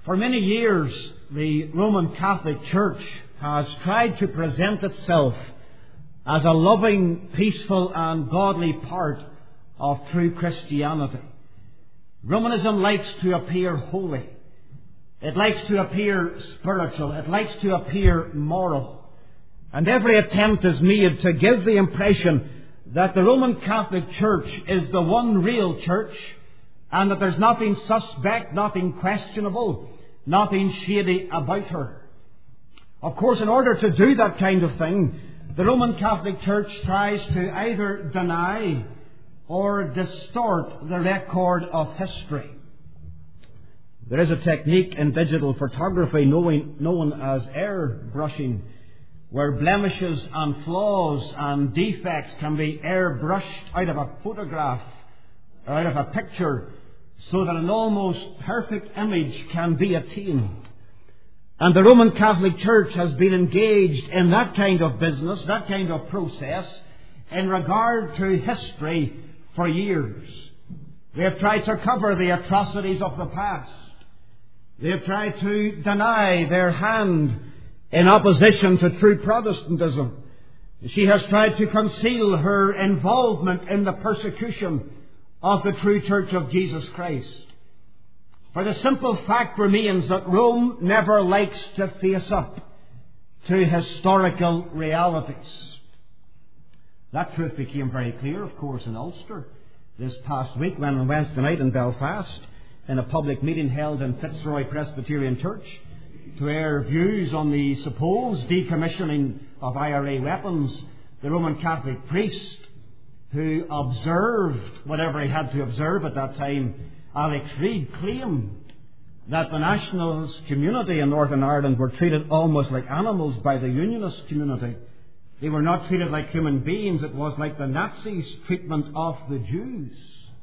For many years, the Roman Catholic Church has tried to present itself as a loving, peaceful and godly part of true Christianity. Romanism likes to appear holy. It likes to appear spiritual. It likes to appear moral. And every attempt is made to give the impression that the Roman Catholic Church is the one real church and that there's nothing suspect, nothing questionable, nothing shady about her. Of course, in order to do that kind of thing, the Roman Catholic Church tries to either deny or distort the record of history. There is a technique in digital photography known as airbrushing, where blemishes and flaws and defects can be airbrushed out of a photograph or out of a picture so that an almost perfect image can be attained. And the Roman Catholic Church has been engaged in that kind of business, that kind of process, in regard to history for years. They have tried to cover the atrocities of the past. They have tried to deny their hand in opposition to true Protestantism. She has tried to conceal her involvement in the persecution of the true Church of Jesus Christ. For the simple fact remains that Rome never likes to face up to historical realities. That truth became very clear, of course, in Ulster this past week when on Wednesday night in Belfast, in a public meeting held in Fitzroy Presbyterian Church, to air views on the supposed decommissioning of IRA weapons, the Roman Catholic priest who observed whatever he had to observe at that time, Alex Reid, claimed that the nationalist community in Northern Ireland were treated almost like animals by the unionist community. They were not treated like human beings. It was like the Nazis' treatment of the Jews.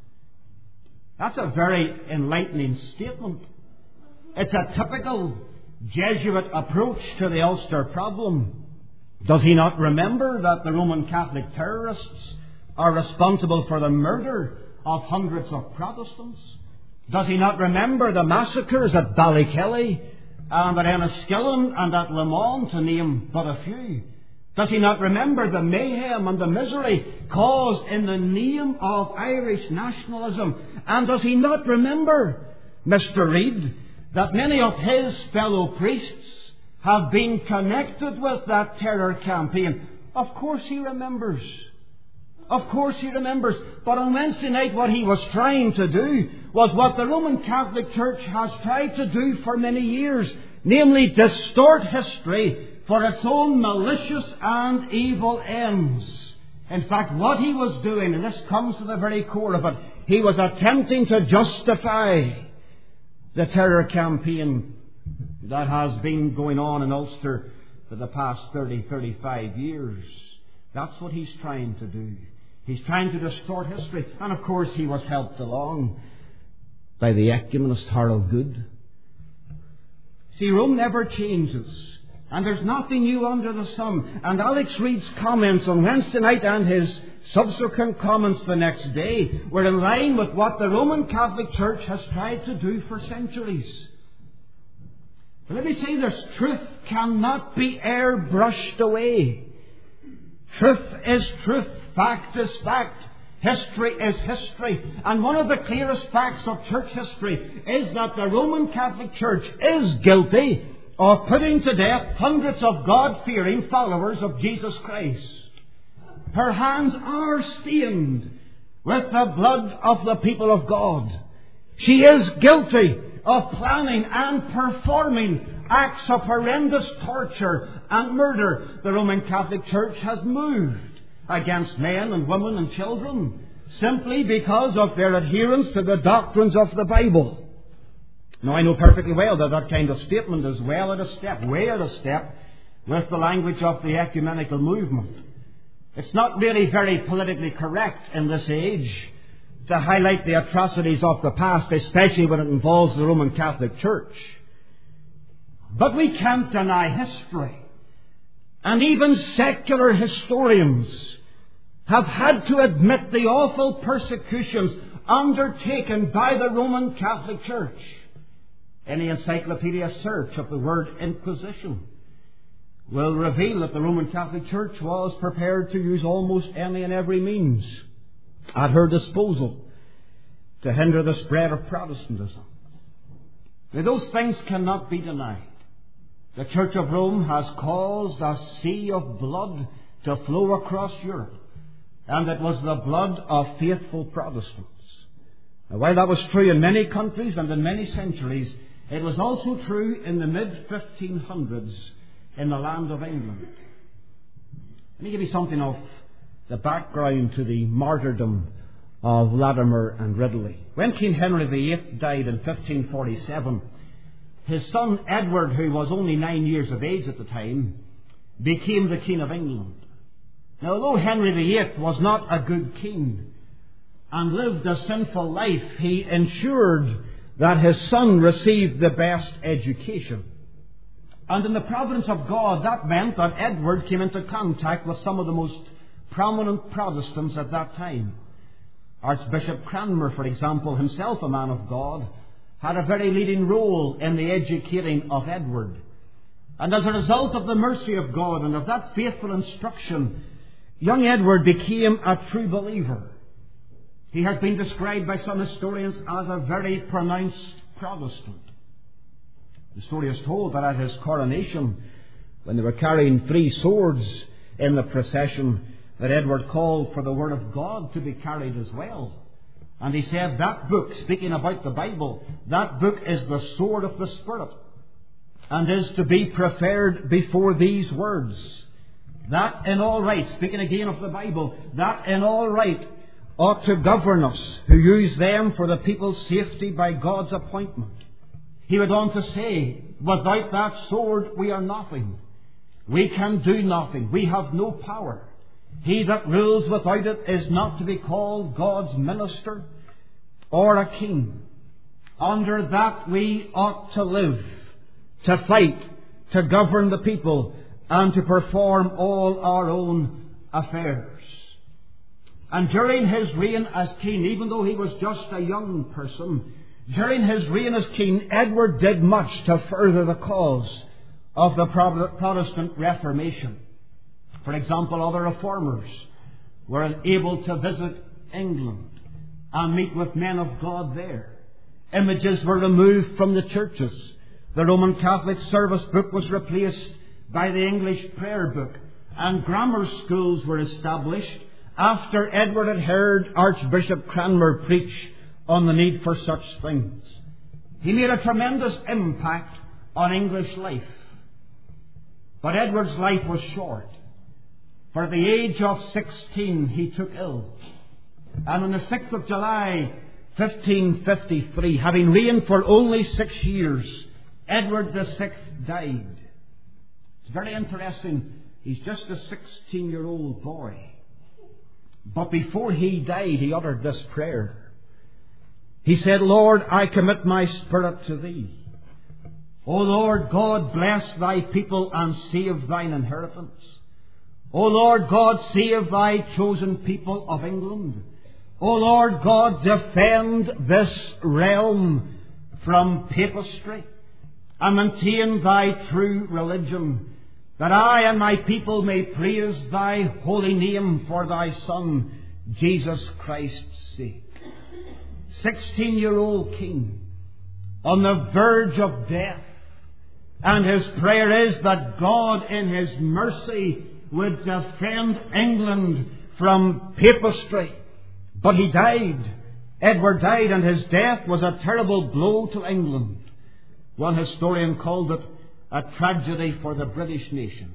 That's a very enlightening statement. It's a typical Jesuit approach to the Ulster problem. Does he not remember that the Roman Catholic terrorists are responsible for the murder of hundreds of Protestants? Does he not remember the massacres at Ballykelly and at Enniskillen and at Le Mans, to name but a few? Does he not remember the mayhem and the misery caused in the name of Irish nationalism? And does he not remember, Mr. Reid, that many of his fellow priests have been connected with that terror campaign? Of course he remembers. Of course he remembers. But on Wednesday night what he was trying to do was what the Roman Catholic Church has tried to do for many years, namely distort history for its own malicious and evil ends. In fact, what he was doing, and this comes to the very core of it, he was attempting to justify the terror campaign that has been going on in Ulster for the past 35 years. That's what he's trying to do. He's trying to distort history. And of course he was helped along by the ecumenist Harold Good. See, Rome never changes. And there's nothing new under the sun. And Alex Reid's comments on Wednesday night and his subsequent comments the next day were in line with what the Roman Catholic Church has tried to do for centuries. But let me say this, truth cannot be airbrushed away. Truth is truth. Fact is fact. History is history. And one of the clearest facts of church history is that the Roman Catholic Church is guilty of putting to death hundreds of God-fearing followers of Jesus Christ. Her hands are stained with the blood of the people of God. She is guilty of planning and performing acts of horrendous torture and murder. The Roman Catholic Church has moved against men and women and children simply because of their adherence to the doctrines of the Bible. Now, I know perfectly well that that kind of statement is way out of step with the language of the ecumenical movement. It's not really very politically correct in this age to highlight the atrocities of the past, especially when it involves the Roman Catholic Church. But we can't deny history. And even secular historians have had to admit the awful persecutions undertaken by the Roman Catholic Church. Any encyclopedia search of the word Inquisition will reveal that the Roman Catholic Church was prepared to use almost any and every means at her disposal to hinder the spread of Protestantism. Now, those things cannot be denied. The Church of Rome has caused a sea of blood to flow across Europe, and it was the blood of faithful Protestants. Now, while that was true in many countries and in many centuries, it was also true in the mid-1500s in the land of England. Let me give you something of the background to the martyrdom of Latimer and Ridley. When King Henry VIII died in 1547, his son Edward, who was only 9 years of age at the time, became the King of England. Now, although Henry VIII was not a good king and lived a sinful life, he ensured that his son received the best education. And in the providence of God, that meant that Edward came into contact with some of the most prominent Protestants at that time. Archbishop Cranmer, for example, himself a man of God, had a very leading role in the educating of Edward. And as a result of the mercy of God and of that faithful instruction, young Edward became a true believer. He has been described by some historians as a very pronounced Protestant. The story is told that at his coronation, when they were carrying 3 swords in the procession, that Edward called for the Word of God to be carried as well. And he said that book, speaking about the Bible, that book is the sword of the Spirit and is to be preferred before these words. That in all right, speaking again of the Bible, that in all right ought to govern us, who use them for the people's safety by God's appointment. He went on to say, without that sword we are nothing. We can do nothing. We have no power. He that rules without it is not to be called God's minister or a king. Under that we ought to live, to fight, to govern the people, and to perform all our own affairs. And during his reign as king, even though he was just a young person, during his reign as king, Edward did much to further the cause of the Protestant Reformation. For example, other reformers were able to visit England and meet with men of God there. Images were removed from the churches. The Roman Catholic service book was replaced by the English prayer book, and grammar schools were established after Edward had heard Archbishop Cranmer preach on the need for such things. He made a tremendous impact on English life. But Edward's life was short. For at the age of 16 he took ill. And on the 6th of July 1553, having reigned for only 6 years, Edward VI died. It's very interesting. He's just a 16-year-old boy. But before he died, he uttered this prayer. He said, Lord, I commit my spirit to Thee. O Lord God, bless Thy people and save Thine inheritance. O Lord God, save Thy chosen people of England. O Lord God, defend this realm from papistry and maintain Thy true religion, that I and my people may praise Thy holy name for Thy Son, Jesus Christ's sake. 16-year-old king on the verge of death. And his prayer is that God in His mercy would defend England from papistry. But he died. Edward died, and his death was a terrible blow to England. One historian called it a tragedy for the British nation.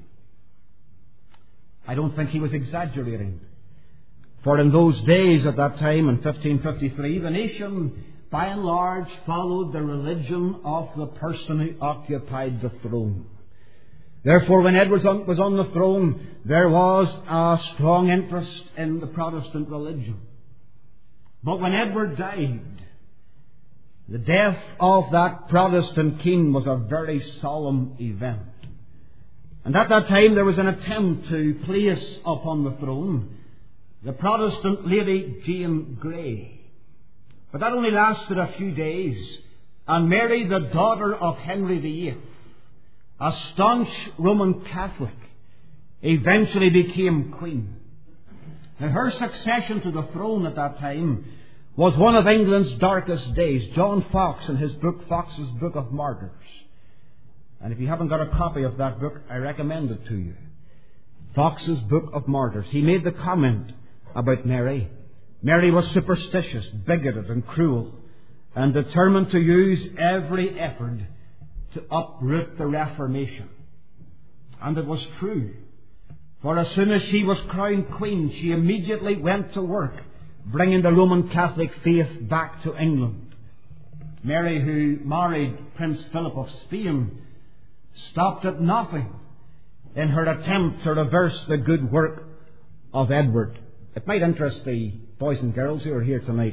I don't think he was exaggerating. For in those days at that time, in 1553, the nation by and large followed the religion of the person who occupied the throne. Therefore, when Edward was on the throne, there was a strong interest in the Protestant religion. But when Edward died, the death of that Protestant king was a very solemn event. And at that time there was an attempt to place upon the throne the Protestant lady Jane Grey. But that only lasted a few days, And Mary, the daughter of Henry VIII, a staunch Roman Catholic, eventually became queen. Now, her succession to the throne at that time was one of England's darkest days. John Foxe, in his book, Foxe's Book of Martyrs. And if you haven't got a copy of that book, I recommend it to you. Foxe's Book of Martyrs. He made the comment about Mary. Mary was superstitious, bigoted and cruel, and determined to use every effort to uproot the Reformation. And it was true. For as soon as she was crowned queen, she immediately went to work, bringing the Roman Catholic faith back to England. Mary, who married Prince Philip of Spain, stopped at nothing in her attempt to reverse the good work of Edward. It might interest the boys and girls who are here tonight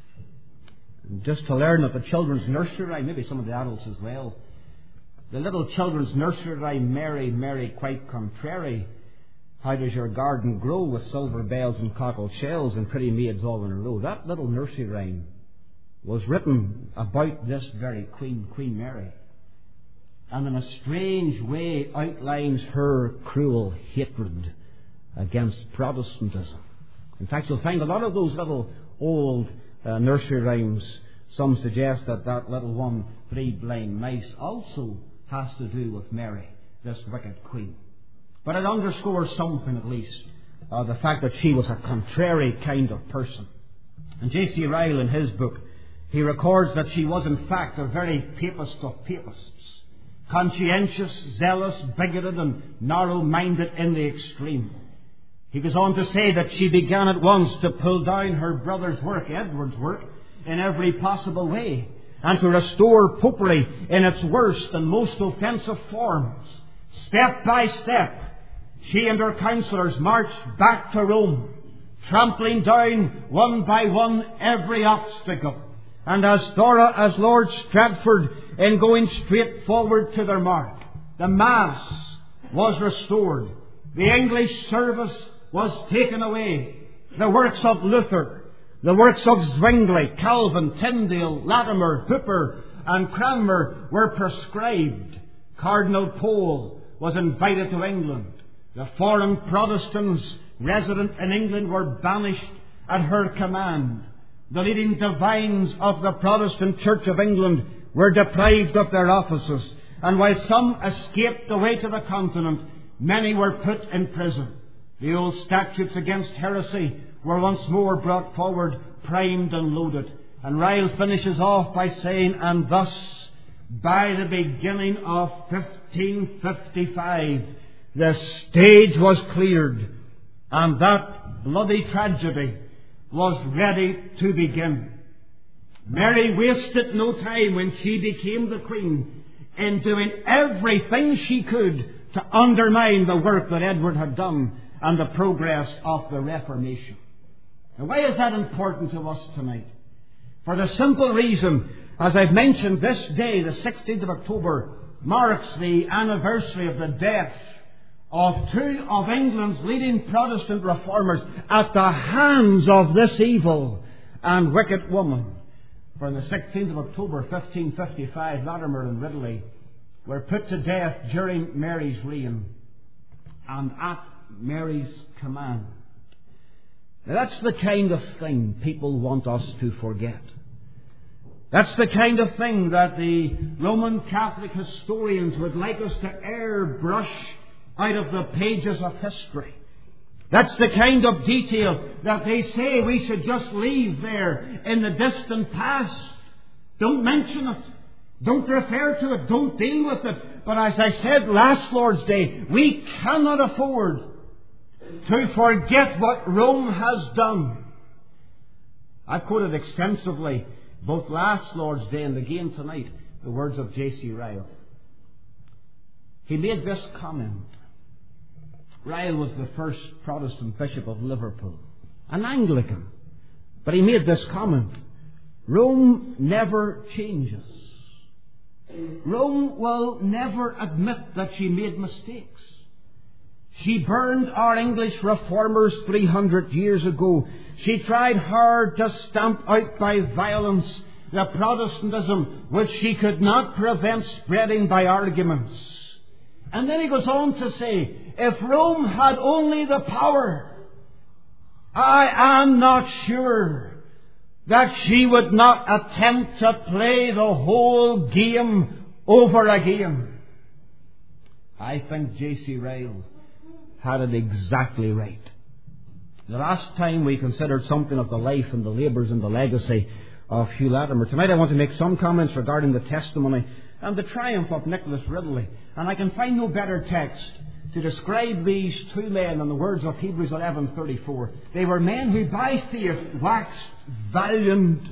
just to learn that the children's nursery rhyme, maybe some of the adults as well, the little children's nursery rhyme, Mary, Mary, quite contrary, how does your garden grow with silver bells and cockle shells and pretty maids all in a row? That little nursery rhyme was written about this very queen, Queen Mary, and in a strange way outlines her cruel hatred against Protestantism. In fact, you'll find a lot of those little old nursery rhymes. Some suggest that that little one, Three Blind Mice, also has to do with Mary, this wicked queen. But it underscores something, at least, the fact that she was a contrary kind of person. And J.C. Ryle, in his book, he records that she was, in fact, a very papist of papists. Conscientious, zealous, bigoted, and narrow-minded in the extreme. He goes on to say that she began at once to pull down her brother's work, Edward's work, in every possible way, and to restore popery in its worst and most offensive forms. Step by step, she and her counsellors marched back to Rome, trampling down one by one every obstacle, and as thorough as Lord Stratford in going straight forward to their mark. The Mass was restored. The English service was taken away. The works of Luther, the works of Zwingli, Calvin, Tyndale, Latimer, Hooper, and Cranmer were prescribed. Cardinal Pole was invited to England. The foreign Protestants resident in England were banished at her command. The leading divines of the Protestant Church of England were deprived of their offices, and while some escaped away to the continent, many were put in prison. The old statutes against heresy were once more brought forward, primed and loaded. And Ryle finishes off by saying, and thus, by the beginning of 1555, the stage was cleared, and that bloody tragedy was ready to begin. Mary wasted no time when she became the queen in doing everything she could to undermine the work that Edward had done and the progress of the Reformation. Now, why is that important to us tonight? For the simple reason, as I've mentioned, this day, the 16th of October, marks the anniversary of the death of two of England's leading Protestant reformers at the hands of this evil and wicked woman. For on the 16th of October 1555, Latimer and Ridley were put to death during Mary's reign and at Mary's command. Now, that's the kind of thing people want us to forget. That's the kind of thing that the Roman Catholic historians would like us to airbrush out of the pages of history. That's the kind of detail that they say we should just leave there in the distant past. Don't mention it. Don't refer to it. Don't deal with it. But as I said last Lord's Day, we cannot afford to forget what Rome has done. I've quoted extensively, both last Lord's Day and again tonight, the words of J.C. Ryle. He made this comment. Ryle was the first Protestant Bishop of Liverpool, an Anglican. But he made this comment. Rome never changes. Rome will never admit that she made mistakes. She burned our English reformers 300 years ago. She tried hard to stamp out by violence the Protestantism which she could not prevent spreading by arguments. And then he goes on to say, if Rome had only the power, I am not sure that she would not attempt to play the whole game over again. I think J.C. Ryle had it exactly right. The last time we considered something of the life and the labours and the legacy of Hugh Latimer. Tonight I want to make some comments regarding the testimony and the triumph of Nicholas Ridley. And I can find no better text to describe these two men in the words of Hebrews 11:34. They were men who by faith waxed valiant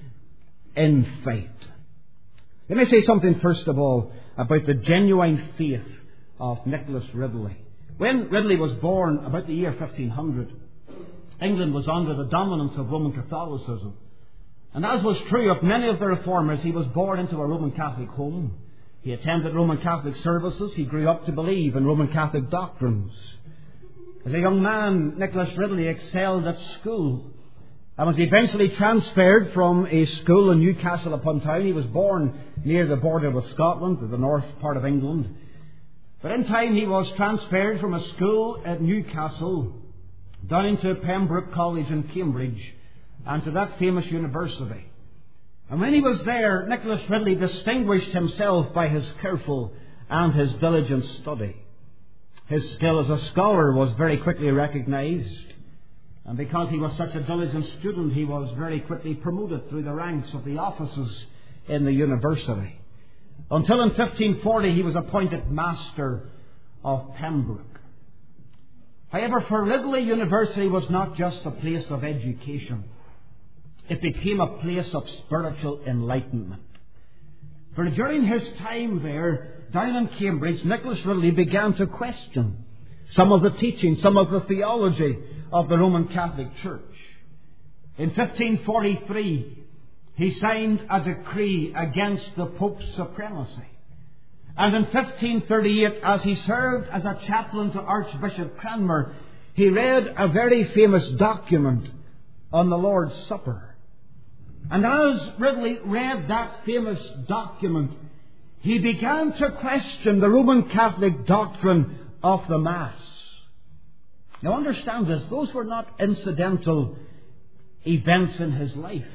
in fight. Let me say something first of all about the genuine faith of Nicholas Ridley. When Ridley was born, about the year 1500, England was under the dominance of Roman Catholicism. And as was true of many of the reformers, he was born into a Roman Catholic home. He attended Roman Catholic services. He grew up to believe in Roman Catholic doctrines. As a young man, Nicholas Ridley excelled at school and was eventually transferred from a school in Newcastle upon Tyne. He was born near the border with Scotland, to the north part of England. But in time he was transferred from a school at Newcastle down into Pembroke College in Cambridge and to that famous university. And when he was there, Nicholas Ridley distinguished himself by his careful and his diligent study. His skill as a scholar was very quickly recognised, and because he was such a diligent student, he was very quickly promoted through the ranks of the offices in the university. Until in 1540 he was appointed Master of Pembroke. However, for Ridley, university was not just a place of education. It became a place of spiritual enlightenment. For during his time there, down in Cambridge, Nicholas Ridley began to question some of the teaching, some of the theology of the Roman Catholic Church. In 1543, he signed a decree against the Pope's supremacy. And in 1538, as he served as a chaplain to Archbishop Cranmer, he read a very famous document on the Lord's Supper. And as Ridley read that famous document, he began to question the Roman Catholic doctrine of the Mass. Now understand this, those were not incidental events in his life.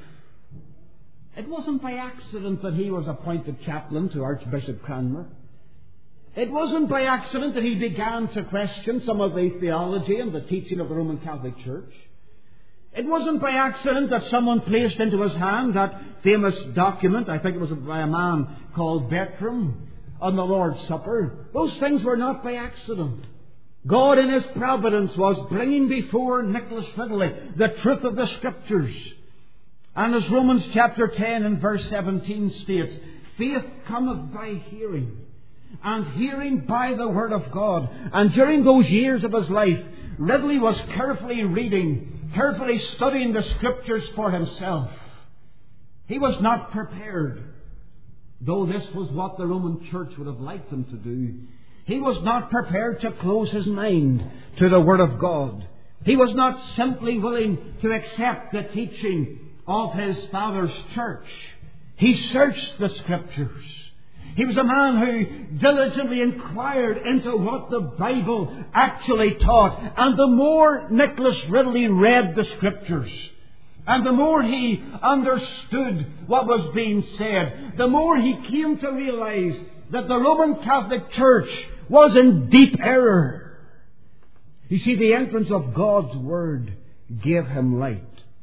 It wasn't by accident that he was appointed chaplain to Archbishop Cranmer. It wasn't by accident that he began to question some of the theology and the teaching of the Roman Catholic Church. It wasn't by accident that someone placed into his hand that famous document, I think it was by a man called Bertram, on the Lord's Supper. Those things were not by accident. God in His providence was bringing before Nicholas Ridley the truth of the Scriptures. And as Romans chapter 10 and verse 17 states, faith cometh by hearing, and hearing by the Word of God. And during those years of his life, Ridley was carefully reading, carefully studying the Scriptures for himself. He was not prepared, though this was what the Roman Church would have liked him to do. He was not prepared to close his mind to the Word of God. He was not simply willing to accept the teaching of his father's church. He searched the Scriptures. He was a man who diligently inquired into what the Bible actually taught. And the more Nicholas Ridley read the Scriptures, and the more he understood what was being said, the more he came to realize that the Roman Catholic Church was in deep error. You see, the entrance of God's Word gave him light.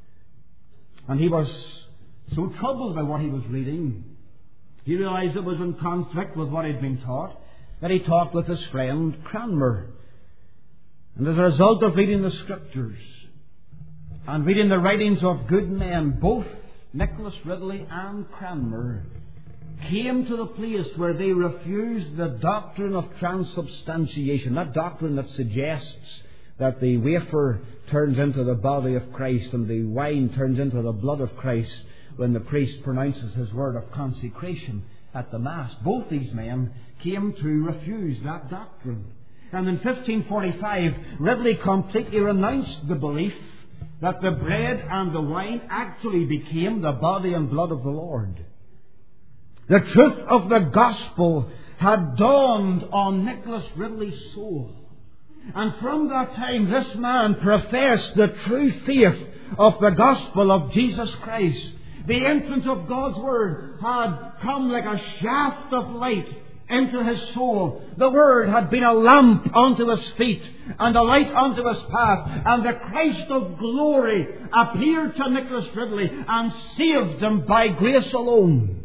And he was so troubled by what he was reading, he realized it was in conflict with what he'd been taught, that he talked with his friend Cranmer. And as a result of reading the Scriptures and reading the writings of good men, both Nicholas Ridley and Cranmer came to the place where they refused the doctrine of transubstantiation, that doctrine that suggests that the wafer turns into the body of Christ and the wine turns into the blood of Christ when the priest pronounces his word of consecration at the Mass. Both these men came to refuse that doctrine. And in 1545, Ridley completely renounced the belief that the bread and the wine actually became the body and blood of the Lord. The truth of the gospel had dawned on Nicholas Ridley's soul. And from that time, this man professed the true faith of the gospel of Jesus Christ. The entrance of God's Word had come like a shaft of light into his soul. The Word had been a lamp unto his feet and a light unto his path. And the Christ of glory appeared to Nicholas Ridley and saved him by grace alone.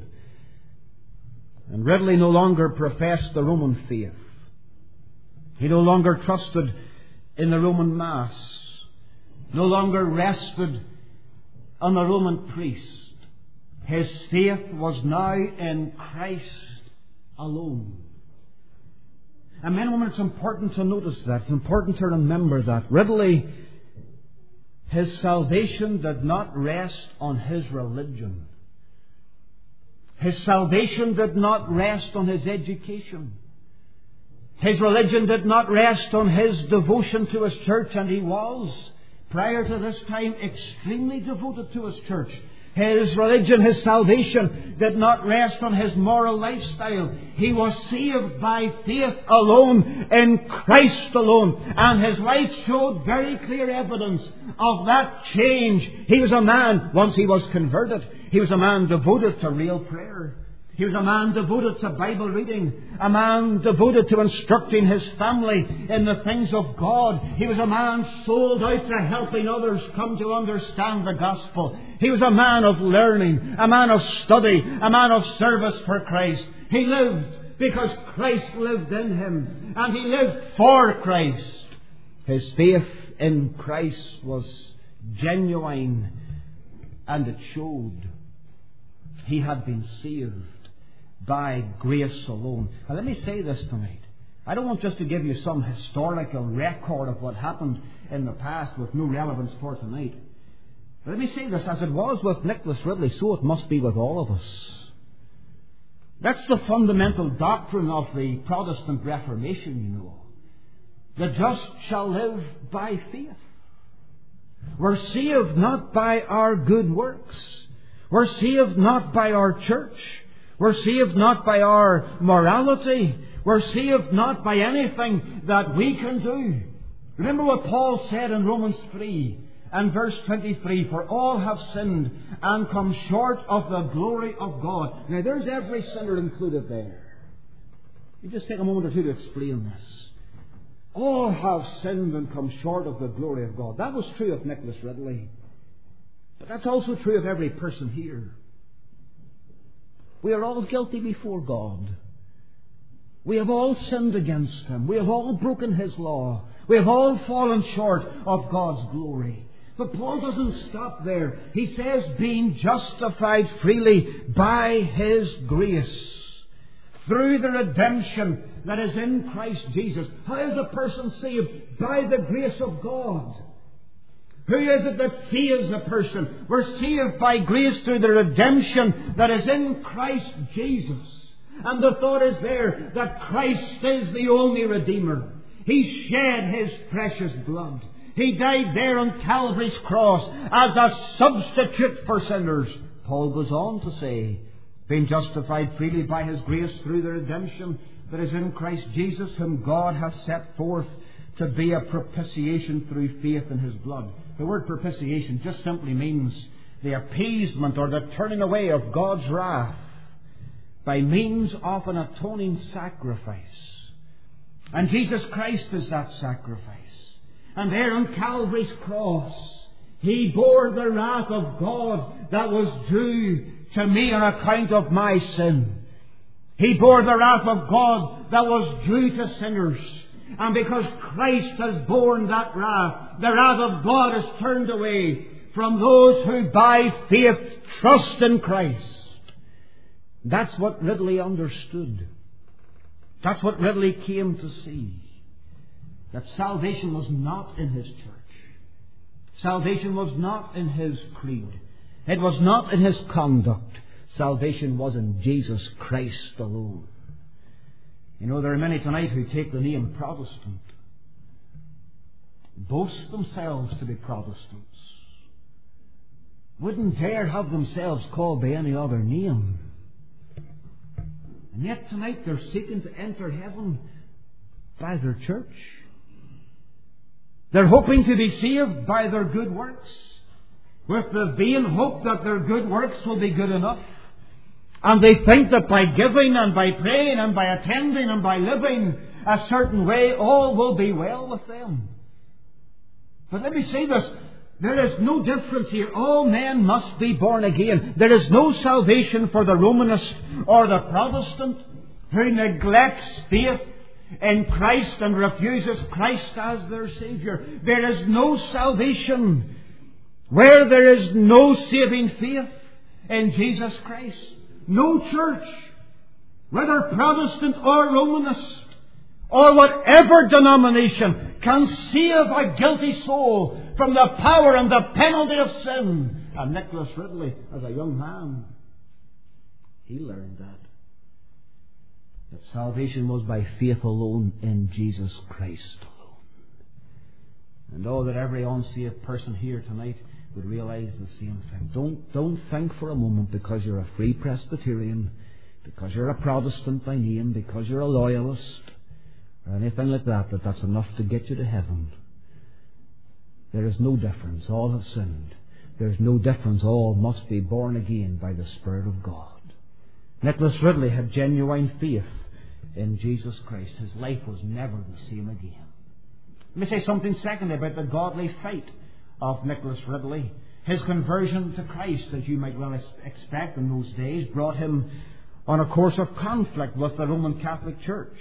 And Ridley no longer professed the Roman faith. He no longer trusted in the Roman Mass. No longer rested on the Roman priest. His faith was now in Christ alone. And men and women, it's important to notice that. It's important to remember that. Ridley, his salvation did not rest on his religion. His salvation did not rest on his education. His religion did not rest on his devotion to his church, and he was, prior to this time, extremely devoted to his church. His religion, his salvation, did not rest on his moral lifestyle. He was saved by faith alone, in Christ alone. And his life showed very clear evidence of that change. He was a man, once he was converted, he was a man devoted to real prayer. He was a man devoted to Bible reading, a man devoted to instructing his family in the things of God. He was a man sold out to helping others come to understand the gospel. He was a man of learning, a man of study, a man of service for Christ. He lived because Christ lived in him, and he lived for Christ. His faith in Christ was genuine, and it showed. He had been saved by grace alone. Now let me say this tonight. I don't want just to give you some historical record of what happened in the past with no relevance for tonight. But let me say this, as it was with Nicholas Ridley, so it must be with all of us. That's the fundamental doctrine of the Protestant Reformation, you know. The just shall live by faith. We're saved not by our good works. We're saved not by our church. We're saved not by our morality. We're saved not by anything that we can do. Remember what Paul said in Romans 3 and verse 23, for all have sinned and come short of the glory of God. Now there's every sinner included there. You just take a moment or two to explain this. All have sinned and come short of the glory of God. That was true of Nicholas Ridley. But that's also true of every person here. We are all guilty before God. We have all sinned against Him. We have all broken His law. We have all fallen short of God's glory. But Paul doesn't stop there. He says, being justified freely by His grace, through the redemption that is in Christ Jesus. How is a person saved? By the grace of God. Who is it that saves a person? We're saved by grace through the redemption that is in Christ Jesus. And the thought is there that Christ is the only Redeemer. He shed His precious blood. He died there on Calvary's cross as a substitute for sinners. Paul goes on to say, being justified freely by His grace through the redemption that is in Christ Jesus, whom God has set forth to be a propitiation through faith in His blood. The word propitiation just simply means the appeasement or the turning away of God's wrath by means of an atoning sacrifice. And Jesus Christ is that sacrifice. And there on Calvary's cross, He bore the wrath of God that was due to me on account of my sin. He bore the wrath of God that was due to sinners. And because Christ has borne that wrath, the wrath of God is turned away from those who by faith trust in Christ. That's what Ridley understood. That's what Ridley came to see. That salvation was not in his church. Salvation was not in his creed. It was not in his conduct. Salvation was in Jesus Christ alone. You know, there are many tonight who take the name Protestant, boast themselves to be Protestants, wouldn't dare have themselves called by any other name. And yet tonight they're seeking to enter heaven by their church. They're hoping to be saved by their good works, with the vain hope that their good works will be good enough. And they think that by giving and by praying and by attending and by living a certain way, all will be well with them. But let me say this. There is no difference here. All men must be born again. There is no salvation for the Romanist or the Protestant who neglects faith in Christ and refuses Christ as their Saviour. There is no salvation where there is no saving faith in Jesus Christ. No church, whether Protestant or Romanist, or whatever denomination, can save a guilty soul from the power and the penalty of sin. And Nicholas Ridley, as a young man, he learned that salvation was by faith alone in Jesus Christ alone. And oh, that every unsaved person here tonight would realize the same thing. Don't think for a moment because you're a Free Presbyterian, because you're a Protestant by name, because you're a loyalist, or anything like that, that's enough to get you to heaven. There is no difference. All have sinned. There's no difference. All must be born again by the Spirit of God. Nicholas Ridley had genuine faith in Jesus Christ. His life was never the same again. Let me say something secondly about the godly fight of Nicholas Ridley. His conversion to Christ, as you might well expect in those days, brought him on a course of conflict with the Roman Catholic Church.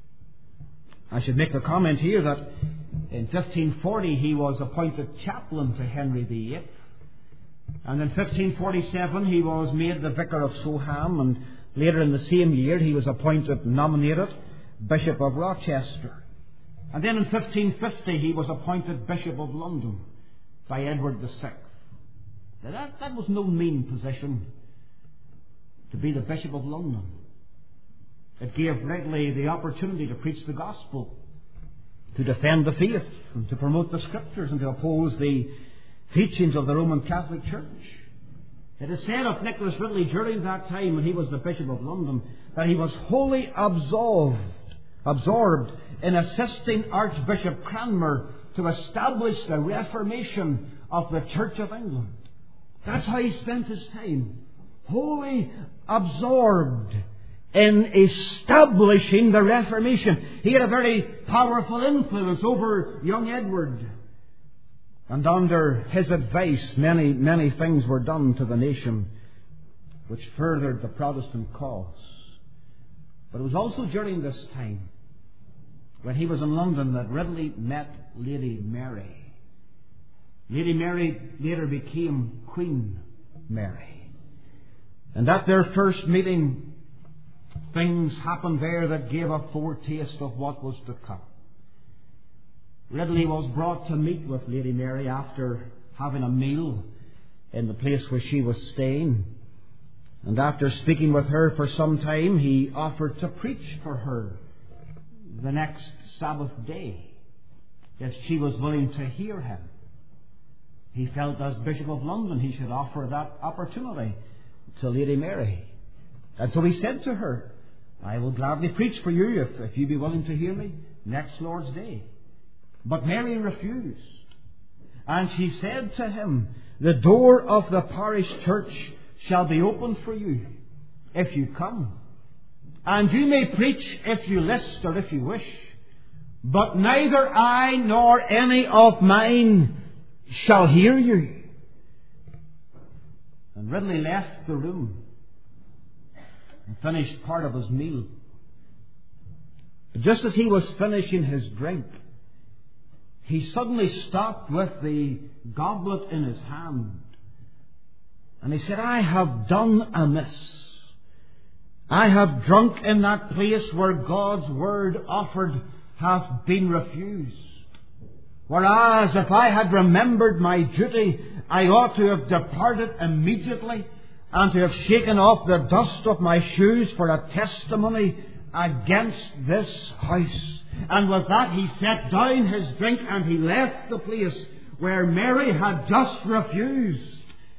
I should make the comment here that in 1540 he was appointed chaplain to Henry VIII. And in 1547 he was made the Vicar of Soham, and later in the same year he was nominated Bishop of Rochester. And then in 1550 he was appointed Bishop of London by Edward VI. Now that was no mean position, to be the Bishop of London. It gave Ridley the opportunity to preach the gospel, to defend the faith, and to promote the Scriptures, and to oppose the teachings of the Roman Catholic Church. It is said of Nicholas Ridley during that time when he was the Bishop of London that he was wholly absorbed in assisting Archbishop Cranmer to establish the Reformation of the Church of England. That's how he spent his time, wholly absorbed in establishing the Reformation. He had a very powerful influence over young Edward. And under his advice, many things were done to the nation which furthered the Protestant cause. But it was also during this time, when he was in London, that Ridley met Lady Mary. Lady Mary later became Queen Mary. And at their first meeting, things happened there that gave a foretaste of what was to come. Ridley was brought to meet with Lady Mary after having a meal in the place where she was staying. And after speaking with her for some time, he offered to preach for her the next Sabbath day, if she was willing to hear him. He felt as Bishop of London he should offer that opportunity to Lady Mary. And so he said to her, "I will gladly preach for you if you be willing to hear me next Lord's Day." But Mary refused. And she said to him, "The door of the parish church shall be open for you if you come. And you may preach if you list or if you wish. But neither I nor any of mine shall hear you." And Ridley left the room and finished part of his meal. But just as he was finishing his drink, he suddenly stopped with the goblet in his hand. And he said, "I have done amiss. I have drunk in that place where God's word offered hath been refused. Whereas if I had remembered my duty, I ought to have departed immediately and to have shaken off the dust of my shoes for a testimony against this house." And with that he set down his drink and he left the place where Mary had just refused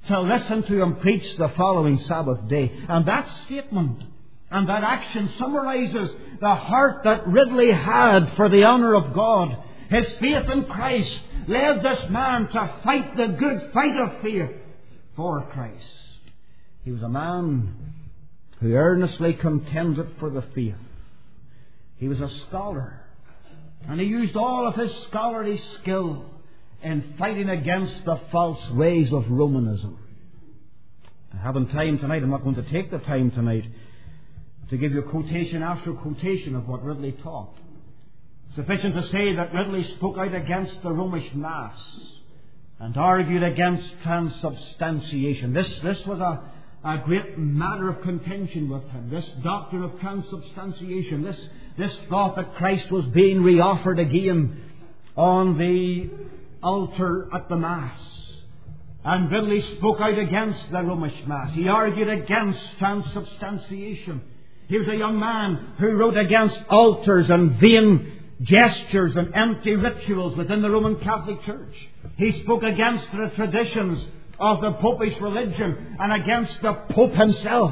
to listen to him preach the following Sabbath day. And that statement and that action summarizes the heart that Ridley had for the honor of God. His faith in Christ led this man to fight the good fight of faith for Christ. He was a man who earnestly contended for the faith. He was a scholar, and he used all of his scholarly skill in fighting against the false ways of Romanism. I haven't time tonight, I'm not going to take the time tonight to give you quotation after quotation of what Ridley taught. Sufficient to say that Ridley spoke out against the Romish Mass and argued against transubstantiation. This was a great matter of contention with him. This doctrine of transubstantiation, this thought that Christ was being reoffered again on the altar at the Mass. And Ridley spoke out against the Romish Mass. He argued against transubstantiation. He was a young man who wrote against altars and vain gestures and empty rituals within the Roman Catholic Church. He spoke against the traditions of the Popish religion and against the Pope himself.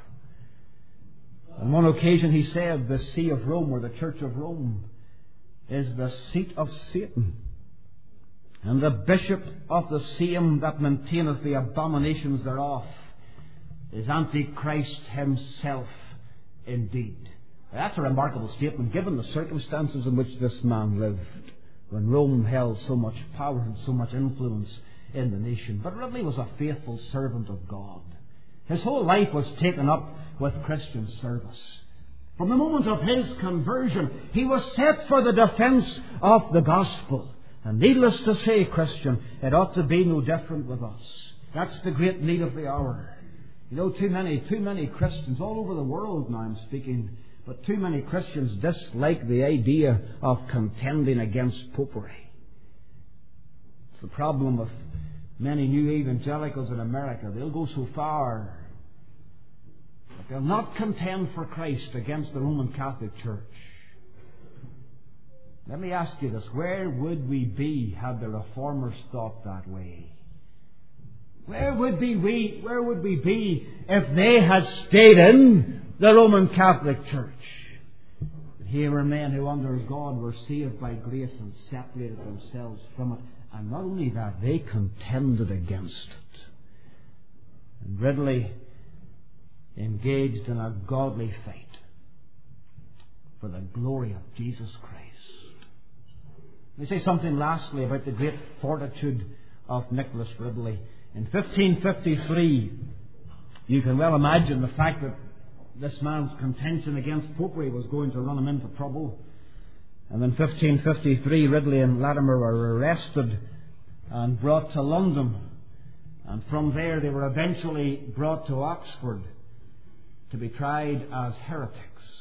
On one occasion he said, the See of Rome, or the Church of Rome, is the seat of Satan, and the bishop of the same that maintaineth the abominations thereof is Antichrist himself indeed. That's a remarkable statement given the circumstances in which this man lived, when Rome held so much power and so much influence in the nation. But Ridley was a faithful servant of God. His whole life was taken up with Christian service. From the moment of his conversion, he was set for the defence of the gospel. And needless to say, Christian, it ought to be no different with us. That's the great need of the hour. You know, too many Christians all over the world now I'm speaking, but too many Christians dislike the idea of contending against popery. It's the problem of many new evangelicals in America. They'll go so far, but they'll not contend for Christ against the Roman Catholic Church. Let me ask you this. Where would we be had the Reformers thought that way? Where would we be if they had stayed in the Roman Catholic Church? But here were men who under God were saved by grace and separated themselves from it. And not only that, they contended against it. And Ridley engaged in a godly fight for the glory of Jesus Christ. Let me say something lastly about the great fortitude of Nicholas Ridley. In 1553, you can well imagine the fact that this man's contention against popery was going to run him into trouble. And in 1553, Ridley and Latimer were arrested and brought to London. And from there they were eventually brought to Oxford to be tried as heretics.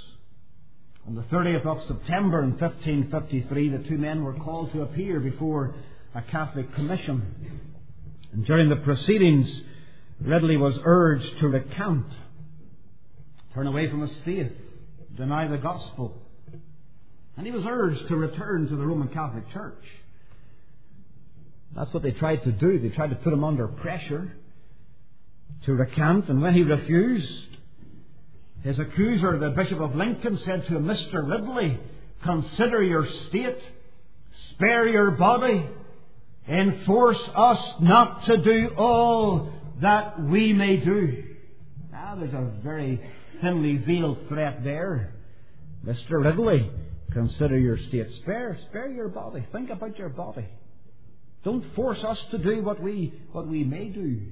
On the 30th of September in 1553, the two men were called to appear before a Catholic commission. And during the proceedings, Ridley was urged to recant, turn away from his faith, deny the gospel. And he was urged to return to the Roman Catholic Church. That's what they tried to do. They tried to put him under pressure to recant. And when he refused, his accuser, the Bishop of Lincoln, said to him, Mr. Ridley, consider your state, spare your body, enforce us not to do all that we may do. Now, there's a very thinly veiled threat there. Mr. Ridley, consider your state. Spare your body. Think about your body. Don't force us to do what we may do.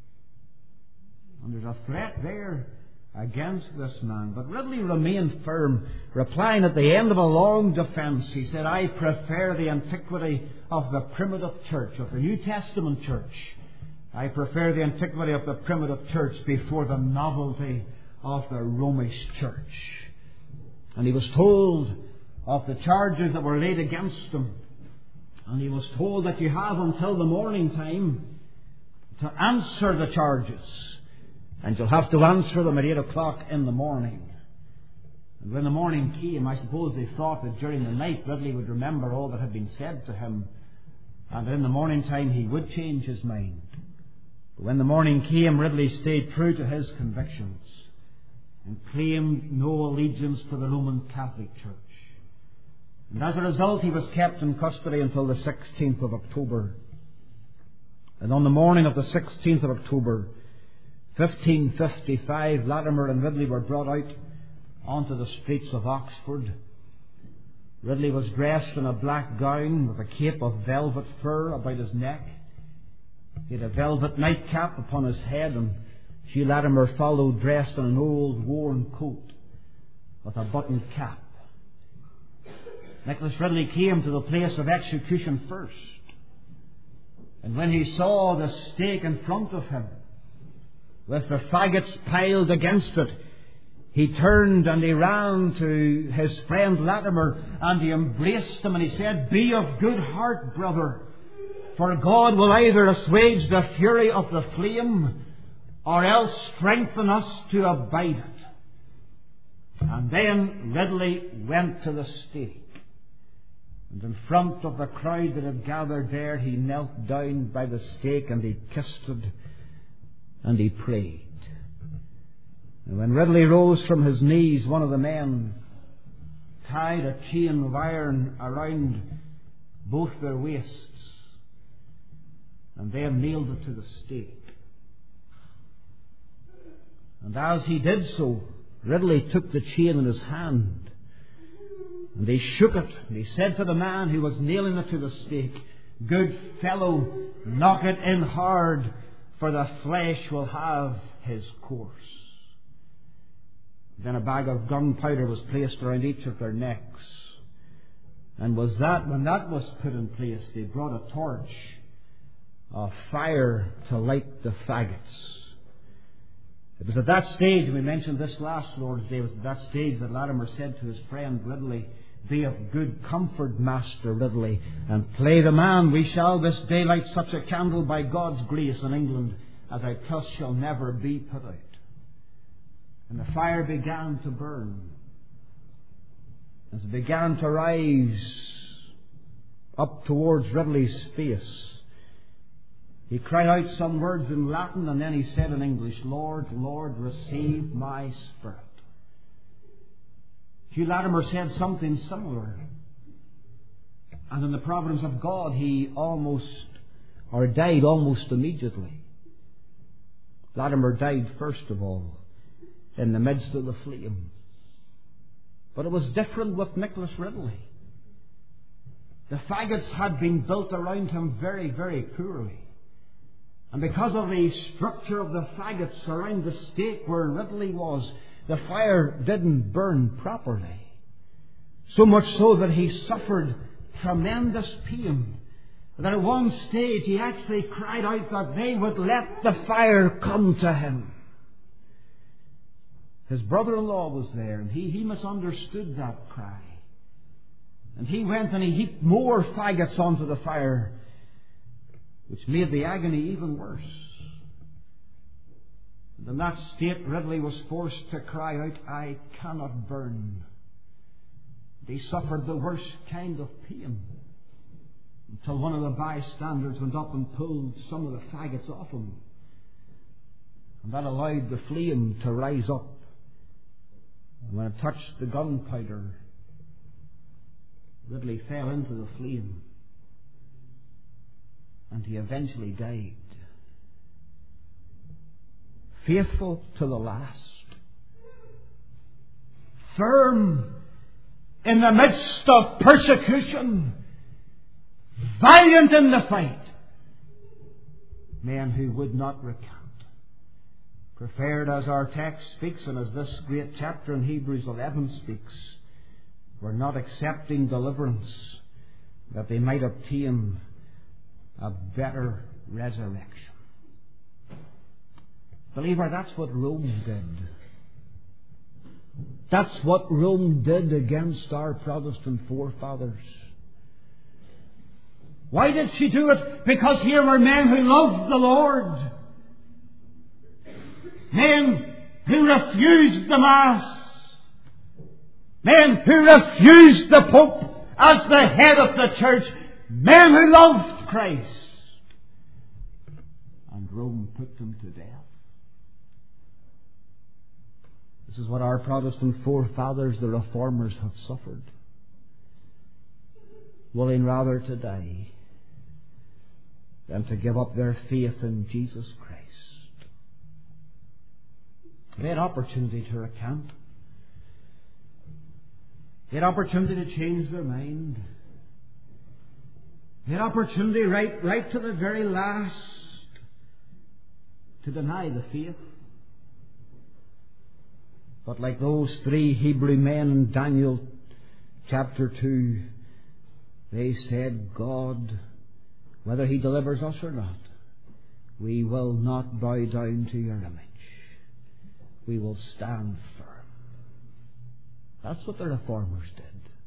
And there's a threat there against this man. But Ridley remained firm, replying at the end of a long defence. He said, I prefer the antiquity of the primitive church, of the New Testament church. I prefer the antiquity of the primitive church before the novelty of the Romish church. And he was told of the charges that were laid against him. And he was told that you have until the morning time to answer the charges. And you'll have to answer them at 8 o'clock in the morning. And when the morning came, I suppose they thought that during the night Ridley would remember all that had been said to him, and that in the morning time he would change his mind. When the morning came, Ridley stayed true to his convictions and claimed no allegiance to the Roman Catholic Church. And as a result, he was kept in custody until the 16th of October. And on the morning of the 16th of October, 1555, Latimer and Ridley were brought out onto the streets of Oxford. Ridley was dressed in a black gown with a cape of velvet fur about his neck. He had a velvet nightcap upon his head, and Hugh Latimer followed, dressed in an old worn coat with a buttoned cap. Nicholas Ridley came to the place of execution first, and when he saw the stake in front of him, with the faggots piled against it, he turned and he ran to his friend Latimer, and he embraced him, and he said, "Be of good heart, brother, for God will either assuage the fury of the flame, or else strengthen us to abide it." And then Ridley went to the stake, and in front of the crowd that had gathered there, he knelt down by the stake, and he kissed it, and he prayed. And when Ridley rose from his knees, one of the men tied a chain of iron around both their waists, and then nailed it to the stake. And as he did so, Ridley took the chain in his hand, and he shook it, and he said to the man who was nailing it to the stake, "Good fellow, knock it in hard, for the flesh will have his course." Then a bag of gunpowder was placed around each of their necks. And when that was put in place, they brought a torch of fire to light the faggots. It was at that stage, and we mentioned this last Lord's Day, it was at that stage that Latimer said to his friend Ridley, "Be of good comfort, Master Ridley, and play the man. We shall this day light such a candle by God's grace in England as I trust shall never be put out." And the fire began to burn. As it began to rise up towards Ridley's face, he cried out some words in Latin, and then he said in English, "Lord, Lord, receive my spirit." Hugh Latimer said something similar. And in the providence of God, he died almost immediately. Latimer died first of all, in the midst of the flame. But it was different with Nicholas Ridley. The faggots had been built around him very, very poorly. And because of the structure of the faggots around the stake where Ridley was, the fire didn't burn properly. So much so that he suffered tremendous pain. That at one stage he actually cried out that they would let the fire come to him. His brother-in-law was there, and he misunderstood that cry. And he went and he heaped more faggots onto the fire, which made the agony even worse. And in that state, Ridley was forced to cry out, "I cannot burn." He suffered the worst kind of pain, until one of the bystanders went up and pulled some of the faggots off him. And that allowed the flame to rise up. And when it touched the gunpowder, Ridley fell into the flame, and he eventually died. Faithful to the last, firm in the midst of persecution, valiant in the fight, men who would not recant. Preferred, as our text speaks, and as this great chapter in Hebrews 11 speaks, were not accepting deliverance that they might obtain a better resurrection. Believer, that's what Rome did. That's what Rome did against our Protestant forefathers. Why did she do it? Because here were men who loved the Lord. Men who refused the Mass. Men who refused the Pope as the head of the Church. Men who loved Christ. And and Rome put them to death. This is what our Protestant forefathers, the Reformers, have suffered, willing rather to die than to give up their faith in Jesus Christ. They had opportunity to recant. They had opportunity to change their mind. They had opportunity right to the very last to deny the faith. But like those 3 Hebrew men in Daniel chapter 2, they said, God, whether He delivers us or not, we will not bow down to your image. We will stand firm. That's what the Reformers did.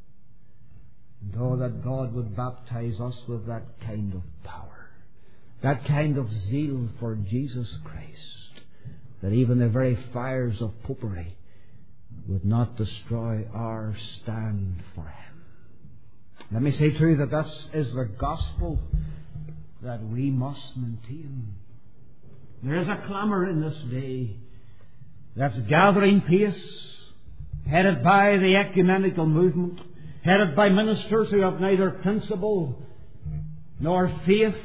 And oh, that God would baptize us with that kind of power, that kind of zeal for Jesus Christ, that even the very fires of popery would not destroy our stand for Him. Let me say too that this is the gospel that we must maintain. There is a clamour in this day that's gathering pace, headed by the ecumenical movement, headed by ministers who have neither principle nor faith,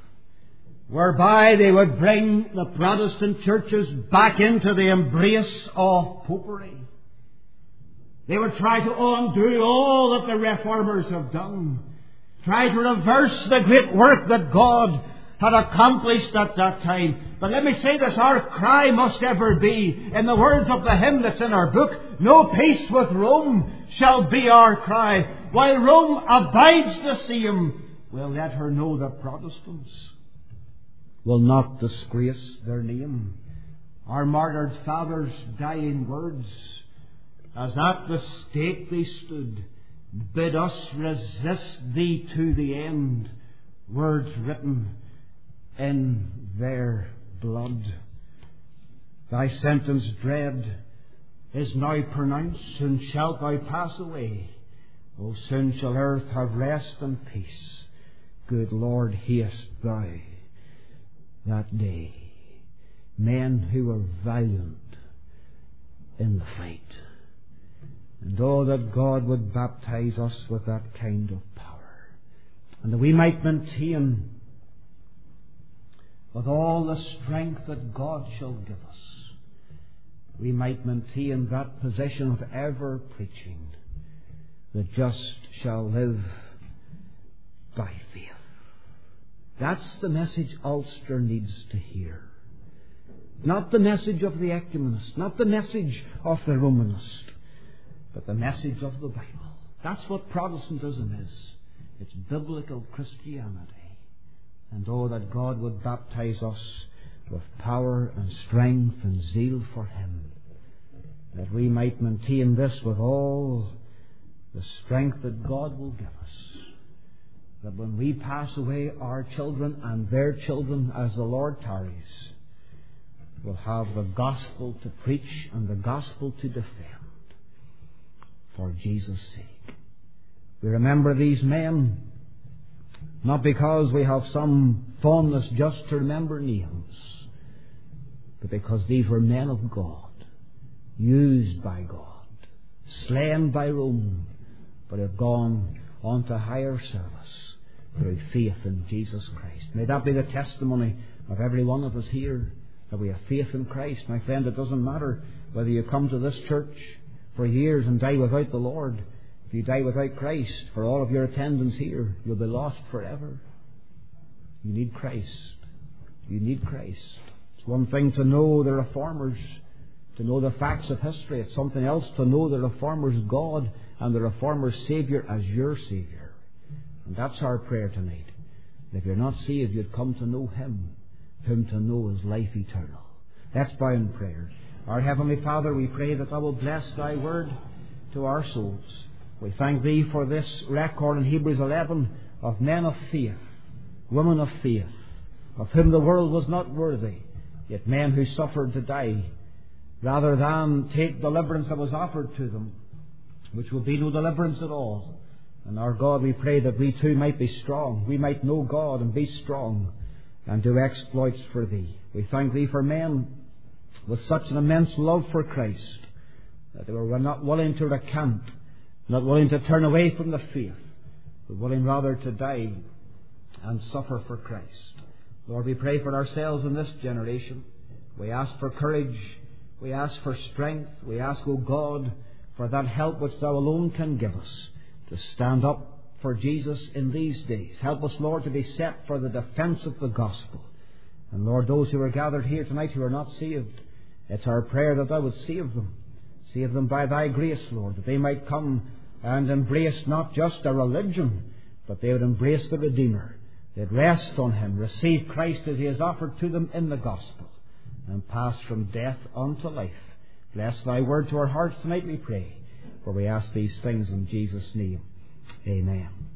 whereby they would bring the Protestant churches back into the embrace of popery. They would try to undo all that the Reformers have done, try to reverse the great work that God had accomplished at that time. But let me say this, our cry must ever be, in the words of the hymn that's in our book, no peace with Rome shall be our cry. While Rome abides the same, we'll let her know that Protestants will not disgrace their name. Our martyred fathers' dying words, as at the stake they stood, bid us resist thee to the end. Words written in their blood. Thy sentence dread is now pronounced. Soon shalt thou pass away. O soon shall earth have rest and peace. Good Lord, haste thou that day. Men who were valiant in the fight. And oh, that God would baptize us with that kind of power, and that we might maintain with all the strength that God shall give us, we might maintain that position of ever preaching, the just shall live by faith. That's the message Ulster needs to hear. Not the message of the ecumenist, not the message of the Romanist, but the message of the Bible. That's what Protestantism is. It's biblical Christianity. And oh, that God would baptize us with power and strength and zeal for Him, that we might maintain this with all the strength that God will give us, that when we pass away, our children and their children, as the Lord tarries, will have the gospel to preach and the gospel to defend for Jesus' sake. We remember these men not because we have some fondness just to remember names, but because these were men of God, used by God, slain by Rome, but have gone on to higher service through faith in Jesus Christ. May that be the testimony of every one of us here, that we have faith in Christ. My friend, it doesn't matter whether you come to this church for years and die without the Lord. If you die without Christ, for all of your attendance here, you'll be lost forever. You need Christ. You need Christ. It's one thing to know the Reformers, to know the facts of history. It's something else to know the Reformers' God and the Reformers' Saviour as your Saviour. And that's our prayer tonight. If you're not saved, you'd come to know Him, whom to know is life eternal. Let's bow in prayer. Our Heavenly Father, we pray that Thou will bless Thy word to our souls. We thank Thee for this record in Hebrews 11 of men of faith, women of faith, of whom the world was not worthy, yet men who suffered to die, rather than take deliverance that was offered to them, which would be no deliverance at all. And our God, we pray that we too might be strong. We might know God and be strong and do exploits for Thee. We thank Thee for men with such an immense love for Christ that they were not willing to recant, not willing to turn away from the faith, but willing rather to die and suffer for Christ. Lord, we pray for ourselves in this generation. We ask for courage. We ask for strength. We ask, O God, for that help which Thou alone can give us to stand up for Jesus in these days. Help us, Lord, to be set for the defence of the gospel. And Lord, those who are gathered here tonight who are not saved, it's our prayer that Thou would save them. Save them by Thy grace, Lord, that they might come and embrace not just a religion, but they would embrace the Redeemer. They'd rest on Him, receive Christ as He has offered to them in the gospel, and pass from death unto life. Bless Thy word to our hearts tonight, we pray, for we ask these things in Jesus' name. Amen.